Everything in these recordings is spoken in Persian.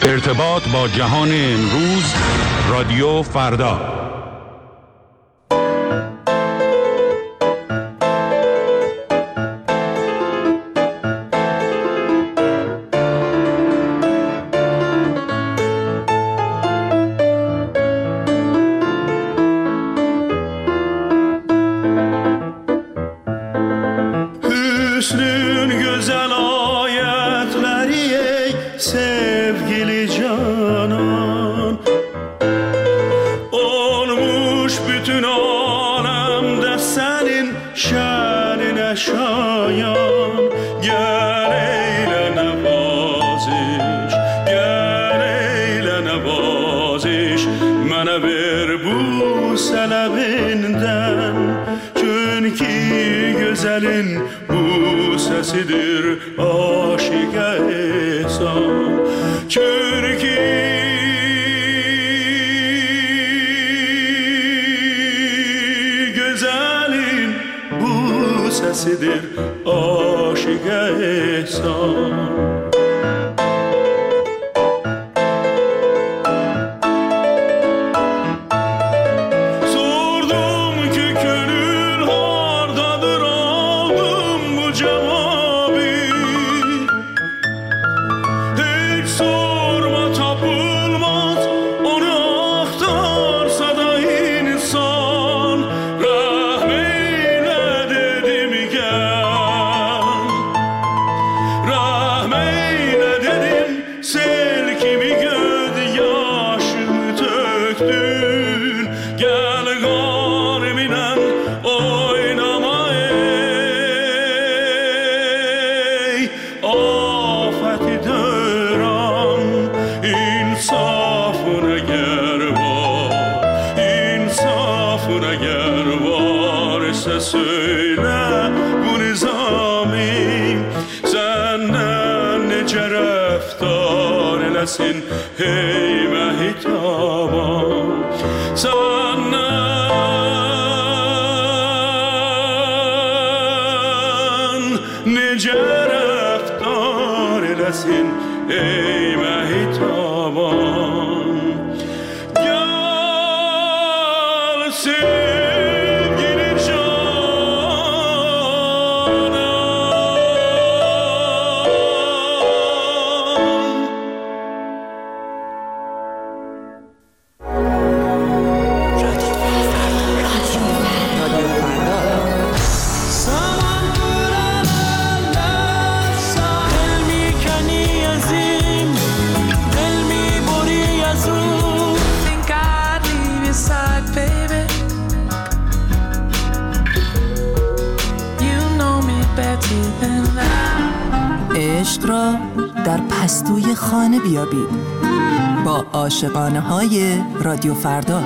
ارتباط با جهان امروز، رادیو فردا. Sesidir aşık ehsan çünkü güzelin bu sesidir aşık ehsan. Söyle bu nizami senden nece rəftar eləsin hey məhitaban senden nece rəftar eləsin hey məhitaban gəlsin. عشق را در پستوی خانه بیابید با عاشقانه های رادیو فردا.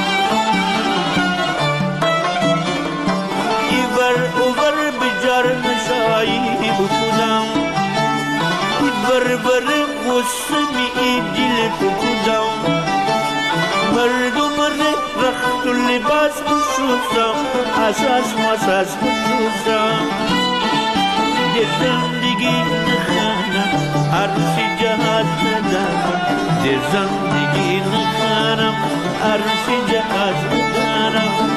Over bir carını جایی بودم بربر موسمی دل بودم مردم رخت و لباس بشوزم اساس مساس بشوزم در زندگی نخانم عروسی جهاز ندارم در زندگی نخانم عروسی جهاز ندارم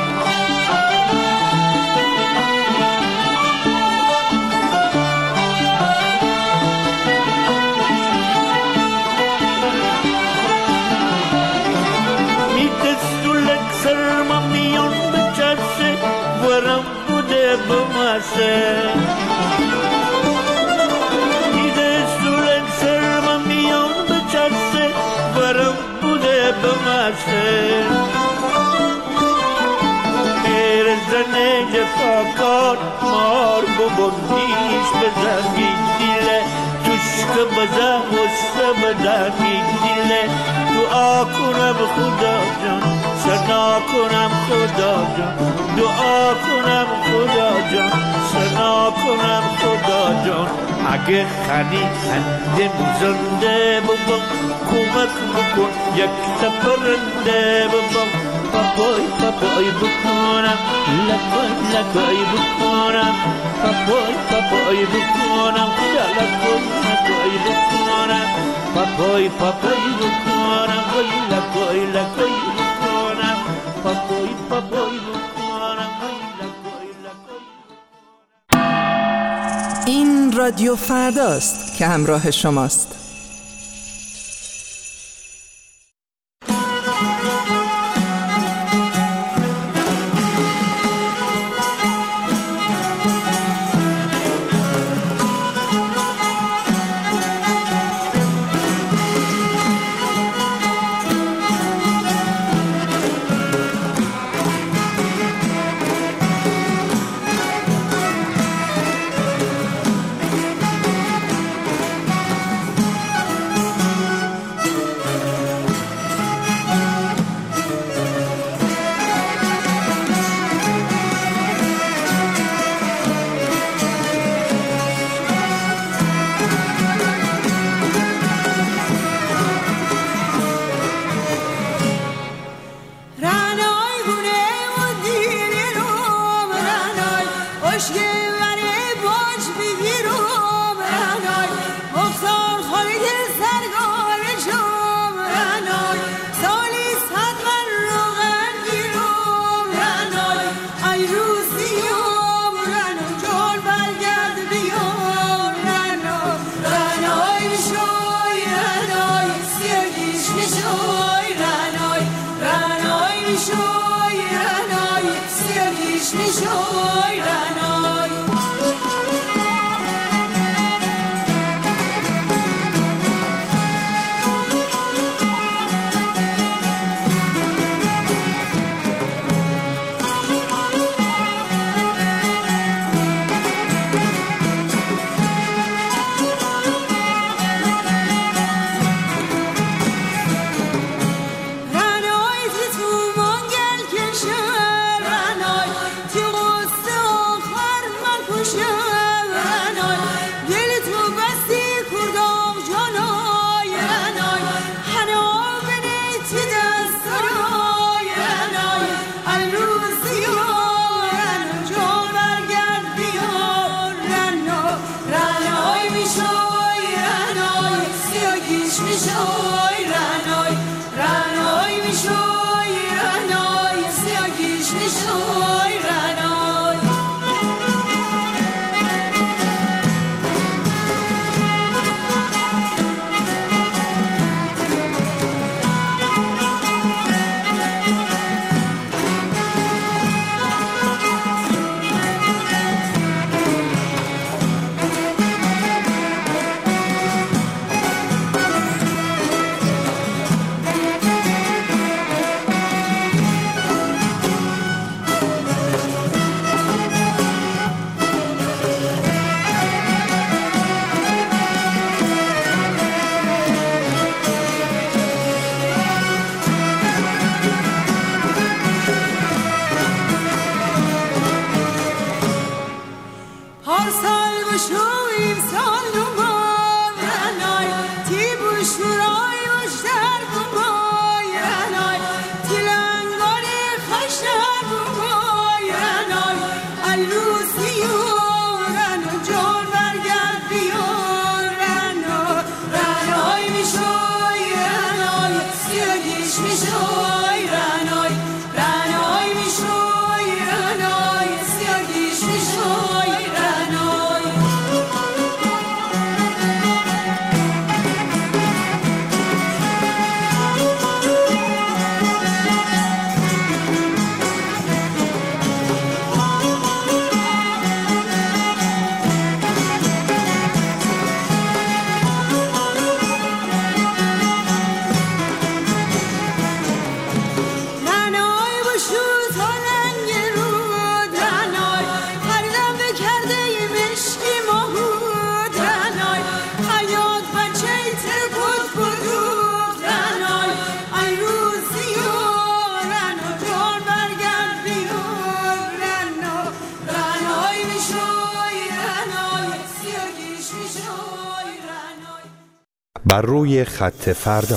دیده سولن سرم میان بچسته ورم بوده بمسته میر زنه جفاکار مار ببندیش بزنی دیله توشک بزن وسته بدنی دیله دعا کنم خدا جان سنا کنم خدا جان دعا کنم خدا جان سنا کنم خدا جان اگه خنی خنده زنده ببم کمک بکن یک تپرنده ببم پاپای پاپای بکنم لکای لکای بکنم پاپای پاپای بکنم لکای لکای بکنم پاپای پاپای بکنم لکای لکای بکنم پاپای پاپای بکنم لکای لکای. این رادیو فرداست که همراه شماست. رنای بر روی خط فردا.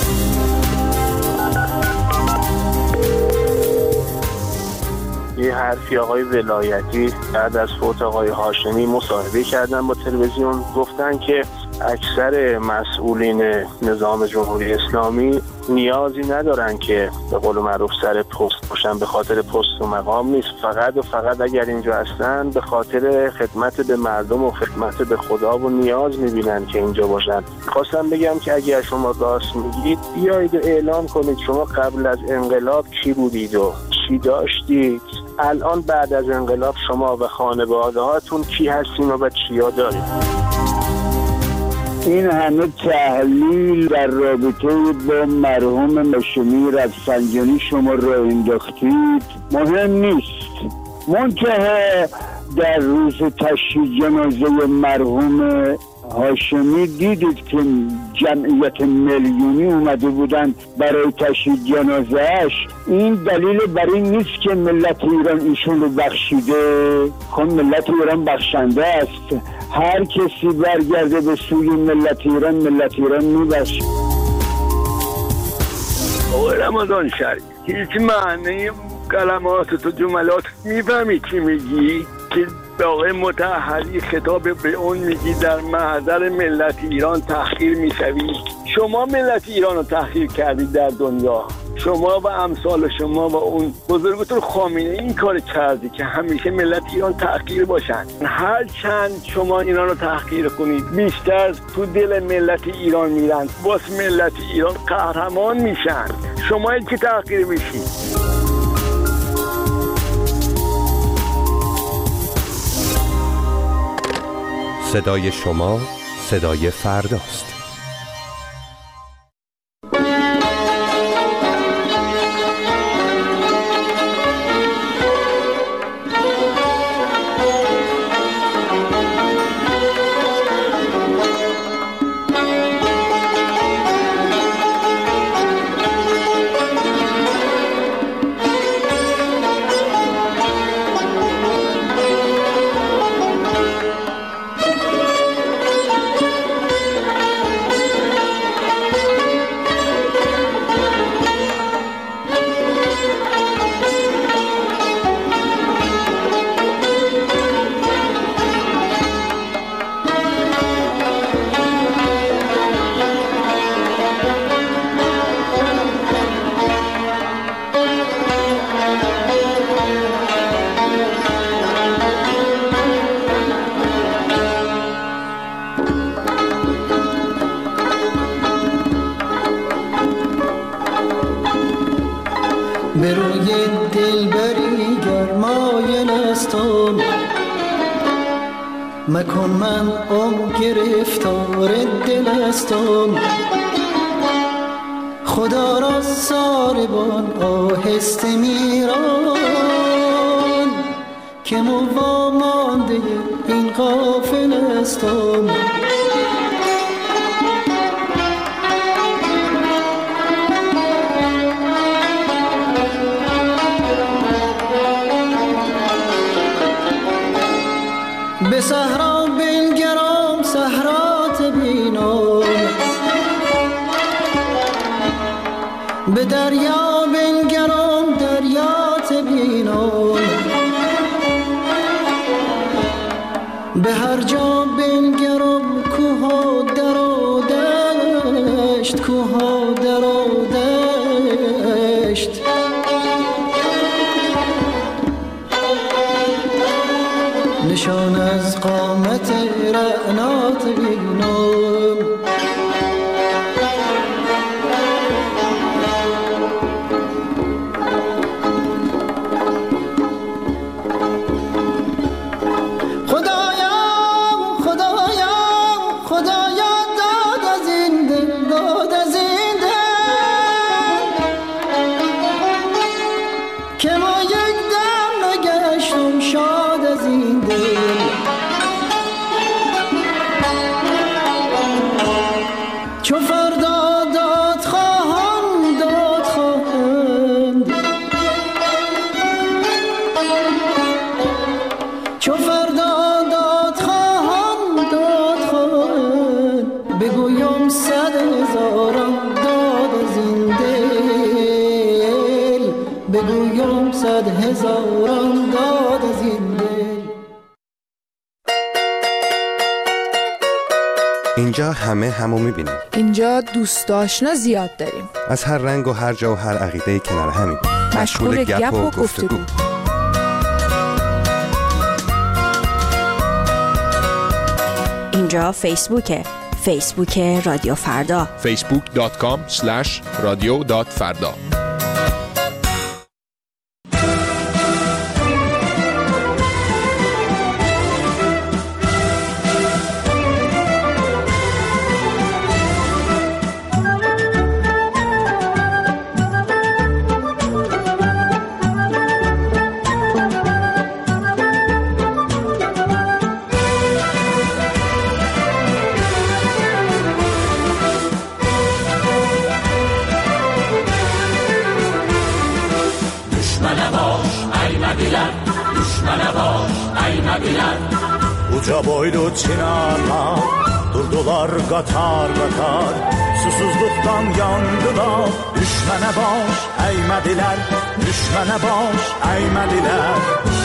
یه حرفی آقای ولایتی بعد از فوت آقای هاشمی مصاحبه کردن با تلویزیون، گفتن که اکثر مسئولین نظام جمهوری اسلامی نیازی ندارن که به قول معروف سر پست باشن، به خاطر پست و مقام نیست، فقط و فقط اگر اینجا هستن به خاطر خدمت به مردم و خدمت به خدا و نیاز میبینن که اینجا باشن. خواستم بگم که اگر شما راست میگید بیایید و اعلام کنید شما قبل از انقلاب کی بودید و چی داشتید، الان بعد از انقلاب شما و خانواده هاتون کی هستین و چیا دارید. این همه تحلیل در رابطه با مرحوم هاشمی رفسنجانی شما را انداختید مهم نیست، منتها در روز تشییع جنازه مرحوم هاشمی دیدید که جمعیت میلیونی اومده بودن برای تشییع جنازه‌اش. این دلیل بر این نیست که ملت ایران ایشون رو بخشیده، خب ملت ایران بخشنده است، هر کسی برگرده به سوی ملت ایران میبخشه. آقای رمضان شریف هیچ معنی کلمات تو جملات میفهمی چی میگی؟ که به آقای مطهری خطاب به اون میگی در محضر ملت ایران تحقیر میشوی. شما ملت ایران رو تحقیر کردید در دنیا، شما و امثال شما و اون بزرگتون خامنه این کار کردی که همیشه ملت ایران تحقیر باشن. هر چند شما اینا رو تحقیر کنید بیشتر تو دل ملت ایران میرن، واسه ملت ایران قهرمان میشن، شما که تحقیر میشید. صدای شما صدای فرداست. به روی دلبری گرمای نستم مکن من گرفتار دلستم، خدا را ساربان آهسته میران که موامانده این غافل استم. به صحرا بنگرم صحرات بینم، به دریا بنگرم دریات بینم، به هر جا بنگرم کوها در و دشت، کوها در و دشت. نشان از قامت رعنات بینم، هزاران داد از این دل. اینجا همه همو میبینیم. اینجا دوست آشنا زیاد داریم. از هر رنگ و هر جا و هر عقیده کنار همیم. مشغول گپ و گفتگو. اینجا فیسبوکه. فیسبوک رادیو فردا. facebook.com/radio.farda. Uca boylu çınarlar durdular qatar qatar, susuzluqdan yandılar. Düşmənə baş əymədilər, düşmənə baş əymədilər.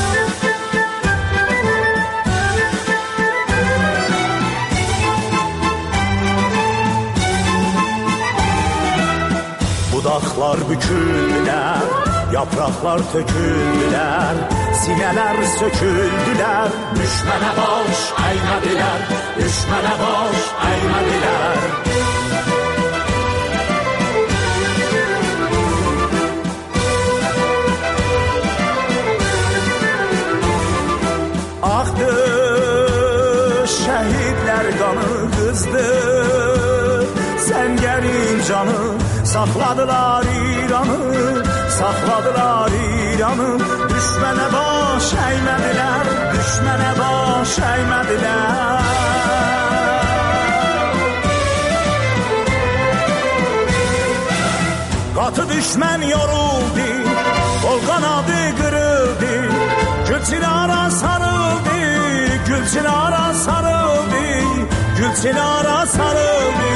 Budaqlar büküldülər, yapraqlar töküldülər, sinələr söküldülər. Düşmənə baş əymədilər, düşmənə baş əymədilər. Axdı şəhidlər qanı qızdı, səngərin canı saxladılar İranı, saxladılar İranı. Düşmənə baş əymədilər, düşmənə baş əymədilər. Qatı düşmən yoruldu, qol qanadı qırıldı, Gülçinara sarıldı, Gülçinara sarıldı, Gülçinara sarıldı.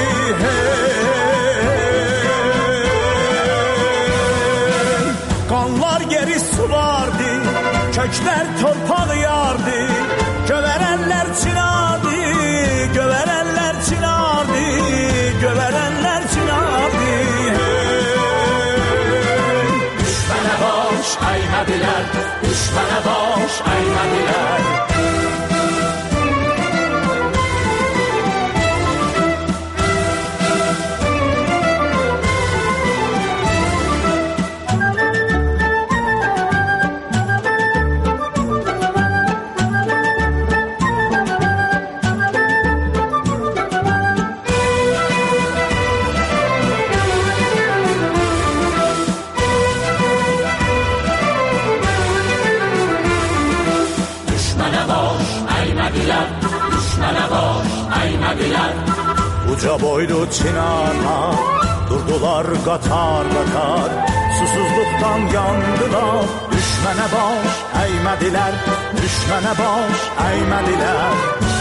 Qanlar geri sulardı, köklər torpaq yardı, gövərənlər çınardı, gövərənlər çınardı, gövərənlər çınardı. Düşmənə baş əymədilər, düşmənə baş əymədilər. Uca boylu çınarlar durdular qatar qatar, susuzluqdan yandılar. Düşmana baş eğmediler, düşmana baş eğmediler.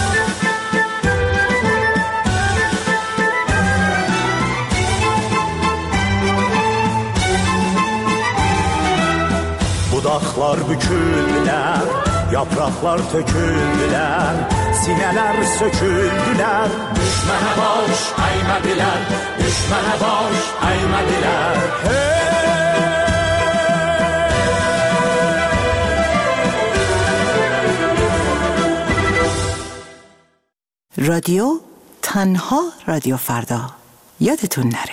Budaklar büküldüler, yapraklar töküldüler, sineler söküldüler. Düşmana baş eğmediler, düşmana baş eğmediler. رادیو تنها رادیو فردا. یادتون نره.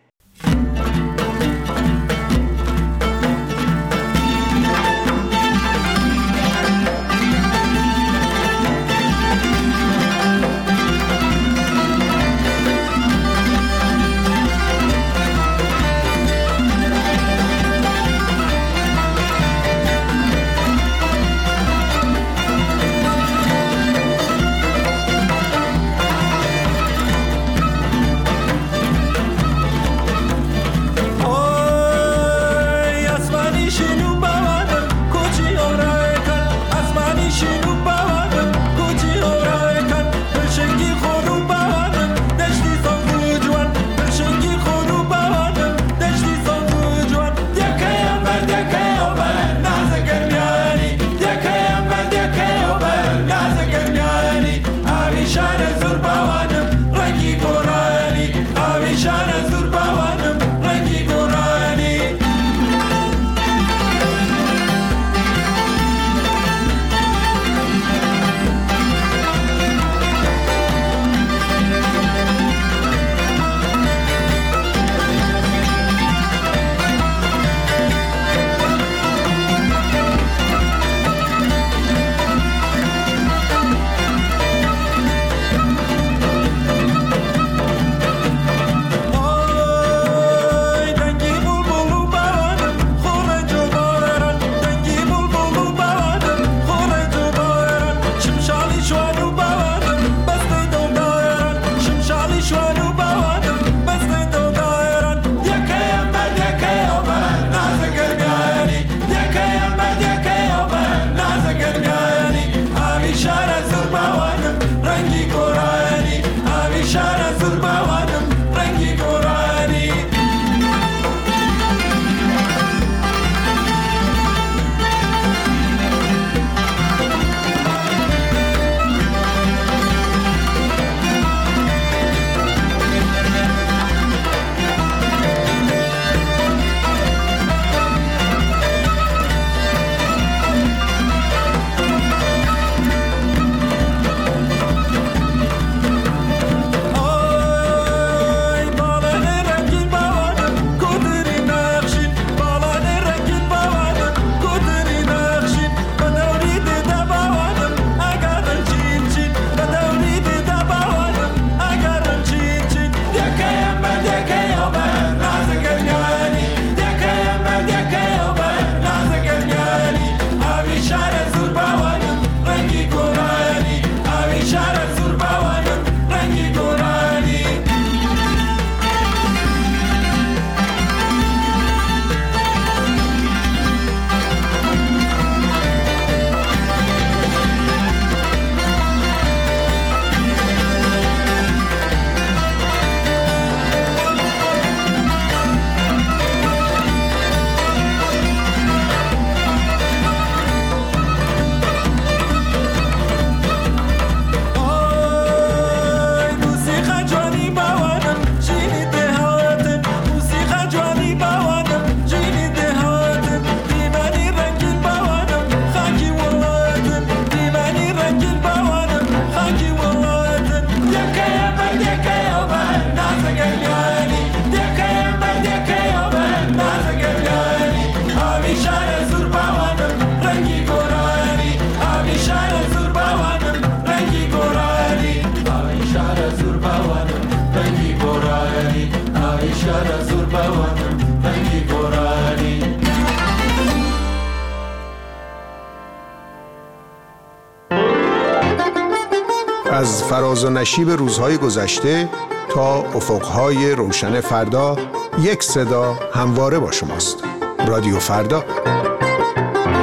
از فراز و نشیب روزهای گذشته تا افقهای روشن فردا، یک صدا همواره با شماست. رادیو فردا.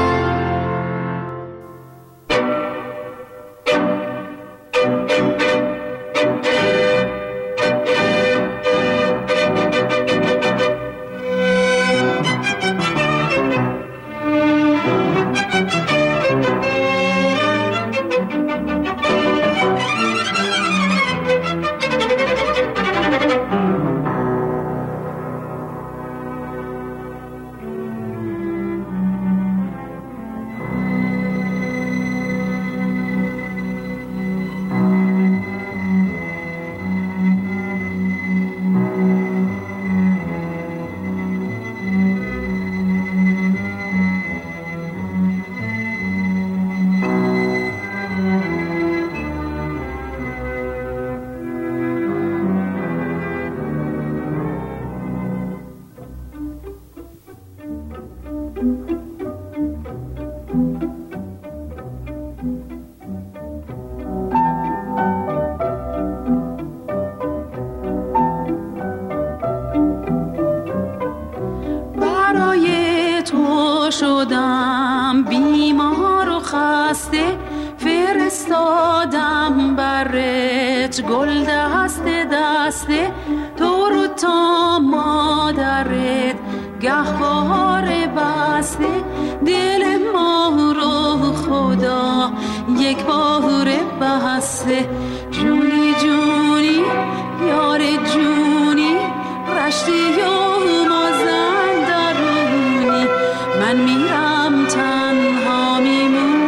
فرستادم برت گل دسته دسته تو رو تا مادرت گهواره بسته دل ما رو خدا یک باره بسته جونی جونی یار جونی رشتی و مازن درونی من میرم تنها میمونی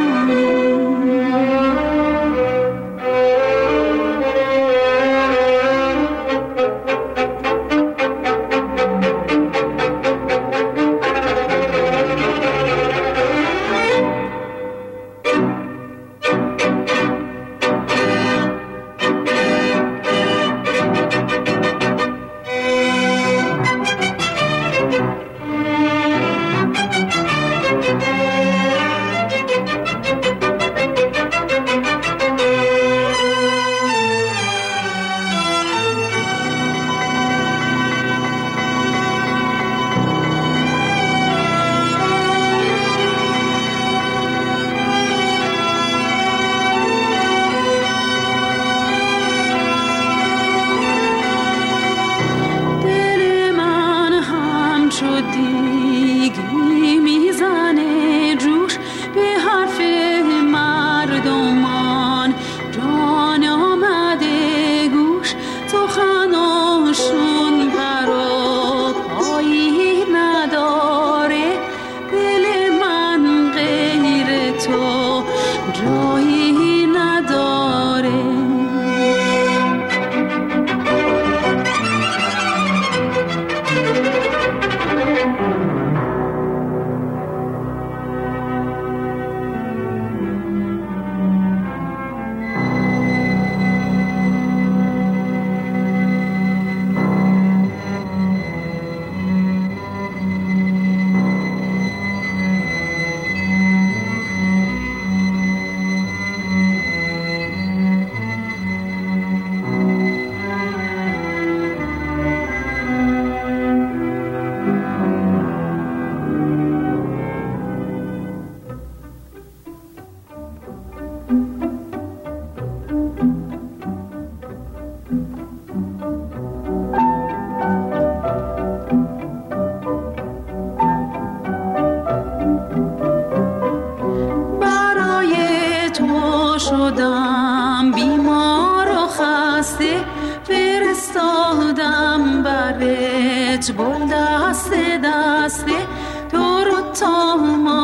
بل دسته دسته تو رو تا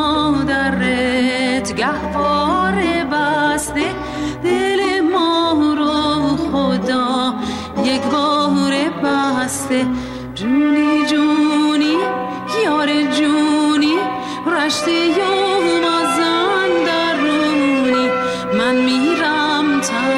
مادرت گهواره بسته دل ما رو خدا یک باره بسته جونی جونی یار جونی رشته یا مازن درونی من میرم